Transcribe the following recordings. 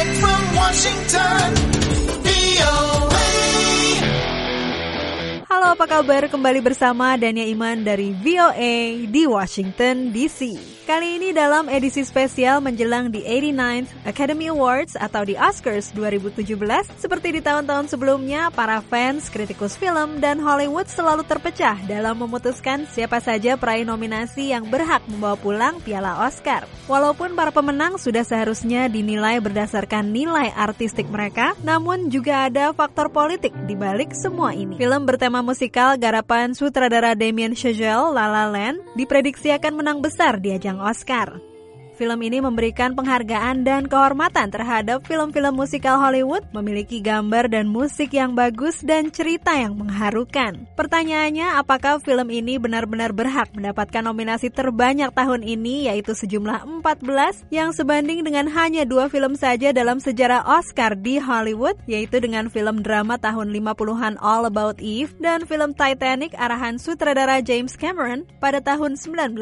Direct from Washington, VOA. Halo, apa kabar? Kembali bersama Dania Iman dari VOA di Washington DC. Kali ini dalam edisi spesial menjelang di 89th Academy Awards atau di Oscars 2017. Seperti di tahun-tahun sebelumnya, para fans, kritikus film, dan Hollywood selalu terpecah dalam memutuskan siapa saja peraih nominasi yang berhak membawa pulang piala Oscar. Walaupun para pemenang sudah seharusnya dinilai berdasarkan nilai artistik mereka, namun juga ada faktor politik di balik semua ini. Film bertema musikal garapan sutradara Damien Chazelle, La La Land, diprediksi akan menang besar di ajang Oscar. Film ini memberikan penghargaan dan kehormatan terhadap film-film musikal Hollywood, memiliki gambar dan musik yang bagus dan cerita yang mengharukan. Pertanyaannya, apakah film ini benar-benar berhak mendapatkan nominasi terbanyak tahun ini, yaitu sejumlah 14, yang sebanding dengan hanya 2 film saja dalam sejarah Oscar di Hollywood, yaitu dengan film drama tahun 50-an All About Eve dan film Titanic arahan sutradara James Cameron pada tahun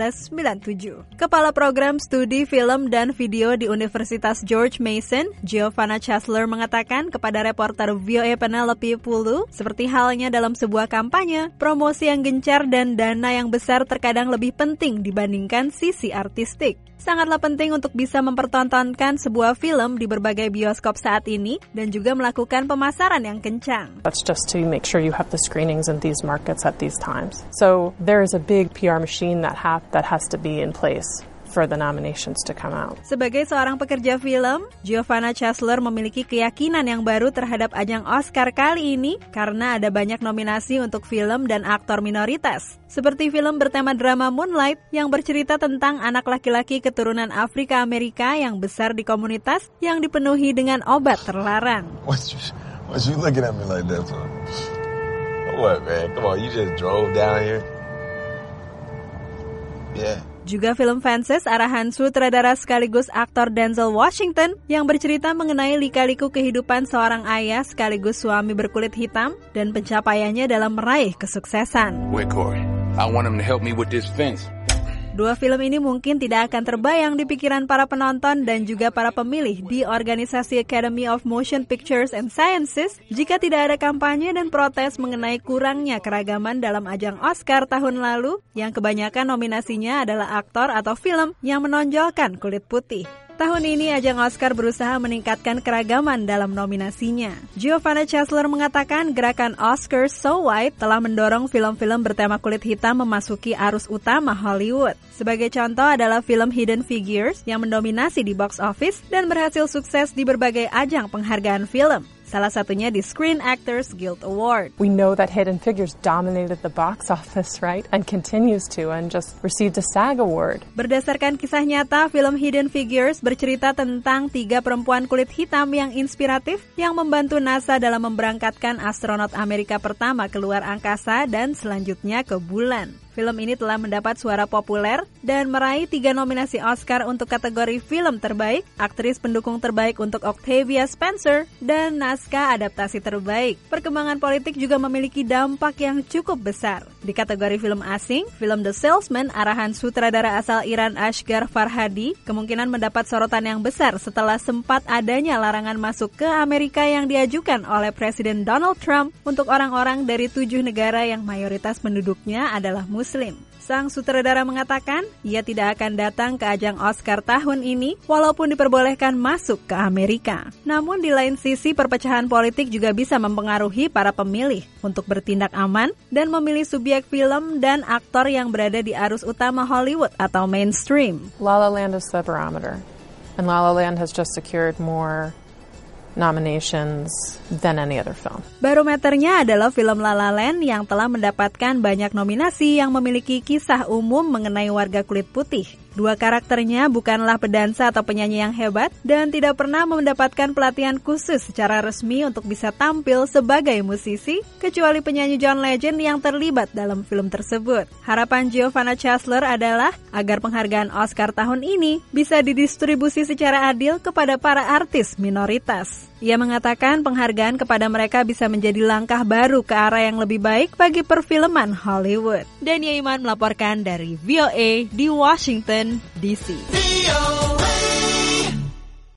1997. Kepala Program Studi Film dan Video di Universitas George Mason, Giovanna Chesler mengatakan kepada reporter VOA Penelope Pulu, seperti halnya dalam sebuah kampanye, promosi yang gencar dan dana yang besar terkadang lebih penting dibandingkan sisi artistik. Sangatlah penting untuk bisa mempertontonkan sebuah film di berbagai bioskop saat ini dan juga melakukan pemasaran yang kencang. That's just to make sure you have the screenings in these markets at these times. So there is a big PR machine that has to be in place for the nominations to come out. Sebagai seorang pekerja film, Giovanna Chesler memiliki keyakinan yang baru terhadap ajang Oscar kali ini karena ada banyak nominasi untuk film dan aktor minoritas. Seperti film bertema drama Moonlight yang bercerita tentang anak laki-laki keturunan Afrika Amerika yang besar di komunitas yang dipenuhi dengan obat terlarang. What you looking at me like that for? What, man? Come on, you just drove down here? Yeah. Juga film Fences arahan sutradara sekaligus aktor Denzel Washington yang bercerita mengenai lika-liku kehidupan seorang ayah sekaligus suami berkulit hitam dan pencapaiannya dalam meraih kesuksesan. Wait, Corey. I want him to help me with this fence. 2 film ini mungkin tidak akan terbayang di pikiran para penonton dan juga para pemilih di organisasi Academy of Motion Pictures and Sciences jika tidak ada kampanye dan protes mengenai kurangnya keragaman dalam ajang Oscar tahun lalu yang kebanyakan nominasinya adalah aktor atau film yang menonjolkan kulit putih. Tahun ini ajang Oscar berusaha meningkatkan keragaman dalam nominasinya. Giovanna Chesler mengatakan gerakan Oscar So White telah mendorong film-film bertema kulit hitam memasuki arus utama Hollywood. Sebagai contoh adalah film Hidden Figures yang mendominasi di box office dan berhasil sukses di berbagai ajang penghargaan film. Salah satunya di Screen Actors Guild Award. We know that Hidden Figures dominated the box office, right? And continues to, and just received a SAG Award. Berdasarkan kisah nyata, film Hidden Figures bercerita tentang 3 perempuan kulit hitam yang inspiratif yang membantu NASA dalam memberangkatkan astronot Amerika pertama keluar angkasa dan selanjutnya ke bulan. Film ini telah mendapat suara populer dan meraih 3 nominasi Oscar untuk kategori film terbaik, aktris pendukung terbaik untuk Octavia Spencer, dan naskah adaptasi terbaik. Perkembangan politik juga memiliki dampak yang cukup besar. Di kategori film asing, film The Salesman arahan sutradara asal Iran Asghar Farhadi kemungkinan mendapat sorotan yang besar setelah sempat adanya larangan masuk ke Amerika yang diajukan oleh Presiden Donald Trump untuk orang-orang dari 7 negara yang mayoritas penduduknya adalah Muslim. Sang sutradara mengatakan ia tidak akan datang ke ajang Oscar tahun ini walaupun diperbolehkan masuk ke Amerika. Namun di lain sisi perpecahan politik juga bisa mempengaruhi para pemilih untuk bertindak aman dan memilih subjek film dan aktor yang berada di arus utama Hollywood atau mainstream. La La Land is the barometer, and La La Land has just secured more nominations than any other film. Barometernya adalah film La La Land yang telah mendapatkan banyak nominasi yang memiliki kisah umum mengenai warga kulit putih. 2 karakternya bukanlah pedansa atau penyanyi yang hebat dan tidak pernah mendapatkan pelatihan khusus secara resmi untuk bisa tampil sebagai musisi, kecuali penyanyi John Legend yang terlibat dalam film tersebut. Harapan Giovanna Chesler adalah agar penghargaan Oscar tahun ini bisa didistribusi secara adil kepada para artis minoritas. Ia mengatakan penghargaan kepada mereka bisa menjadi langkah baru ke arah yang lebih baik bagi perfilman Hollywood. Dania Iman melaporkan dari VOA di Washington, DC. VOA.